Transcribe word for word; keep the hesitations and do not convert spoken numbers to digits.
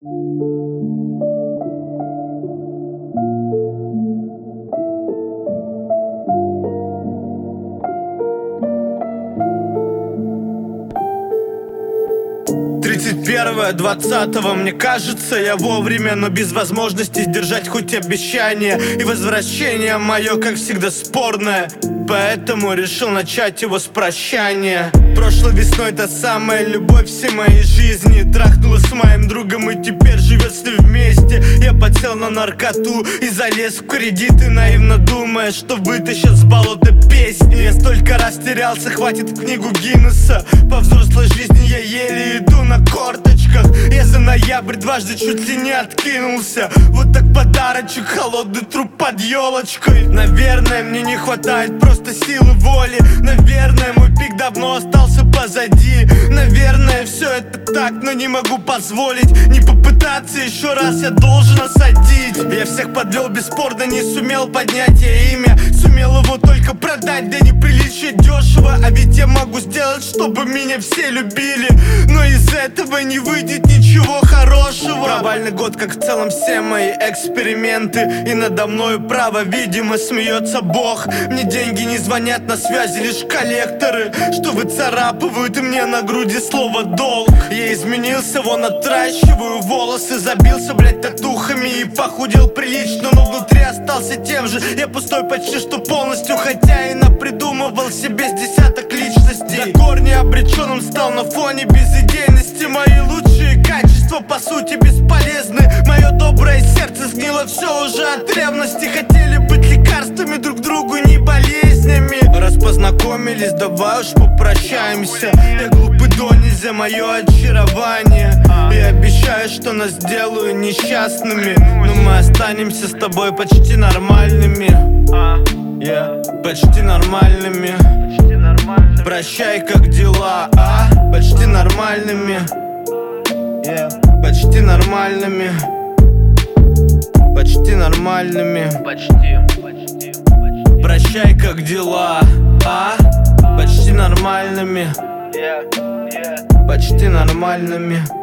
тридцать первое двадцатого, мне кажется, я вовремя, но без возможности сдержать хоть обещание. И возвращение мое, как всегда, спорное, поэтому решил начать его с прощания. Прошлой весной та самая любовь всей моей жизни трахнулась с моим другом и теперь живет с ним вместе. Я подсел на наркоту и залез в кредиты, наивно думая, что вытащат с болота песни. Я столько раз терялся, хватит в книгу Гиннесса. По взрослой жизни я еле иду на корточках. Я за ноябрь дважды чуть ли не откинулся. Вот так подарочек, холодный труп под елочкой. Наверное, мне не хватает просто силы воли. Наверное, мой пик давно остался позади. Наверное, все это так, но не могу позволить не попытаться еще раз, я должен осадить. Я всех подвел, бесспорно не сумел поднять я имя. Сумел его только продать, да неприличие дешево. А ведь я могу сделать, чтобы меня все любили, но из этого не выйдет ничего хорошего. Провальный год, как в целом все мои эксперименты. И надо мною, право, видимо, смеется Бог. Мне деньги не звонят, на связи лишь коллекторы, что выцарапывают мне на груди слово долг. Я изменился, вон отращиваю волосы, забился, блять, татухами и похудел прилично, но внутри остался тем же. Я пустой почти что полностью, хотя и напридумывал себе с десяток личностей. До корня обреченным стал на фоне безидейности. Мои лучшие качества по сути бесполезны. Мое доброе сердце сгнило все уже от ревности. Хотели быть лекарствами друг другу, не болезнями. Раз познакомились, давай уж попрощаемся. Я глупый до нельзя, мое очарование. Я обещаю, что нас сделаю несчастными, но мы останемся с тобой почти нормальными. Yeah, почти нормальными. Прощай, как дела, а? Почти нормальными. Yeah, почти нормальными. Почти нормальными. Почти, почти, почти. Прощай, как дела, а? Почти нормальными. Yeah, yeah. Почти нормальными.